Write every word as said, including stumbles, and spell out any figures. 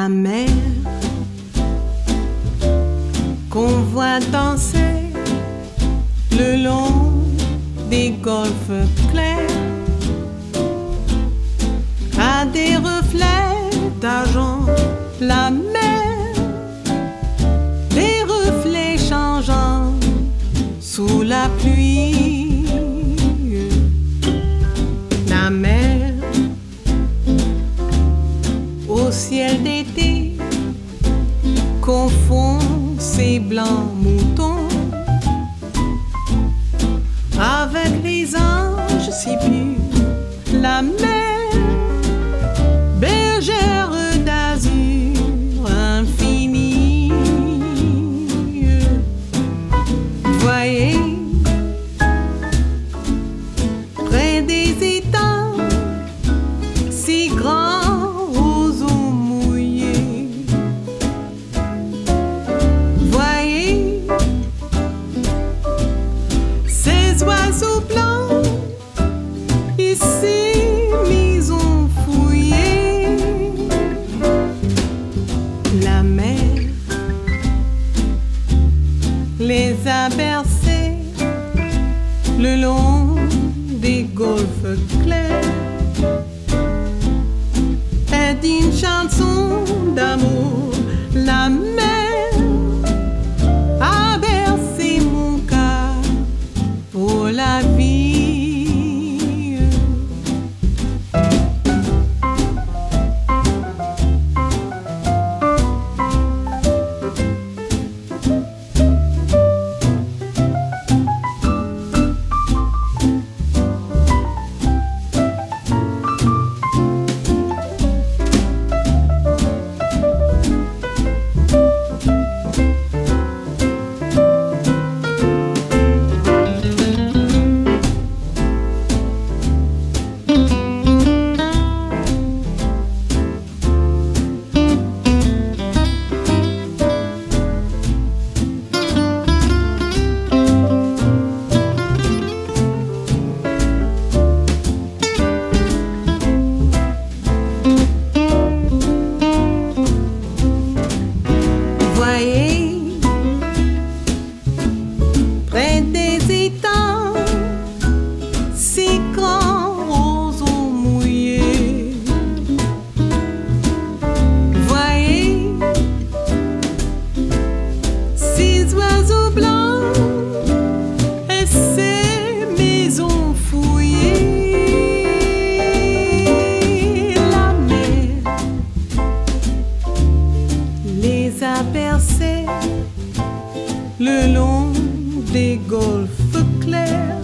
la mer qu'on voit danser le long des golfes clairs à des reflets d'argent. La mer, des reflets changeants sous la pluie. La mer au ciel d'été confond ses blancs moutons avec les anges si purs. La mer, bergère d'azur infini. Voyez, près des étangs si grands roseaux mouillés. Voyez, ces oiseaux blancs ici maisons fouillées. La mer les a bercés le long des golfes clairs et d'une chanson d'amour. La mer a bercé mon cœur pour la vie. Voyez, près des étangs si grands roseaux mouillés. Voyez, ces oiseaux blancs et ces maisons fouillées. La mer les a bercés le long des golfes clairs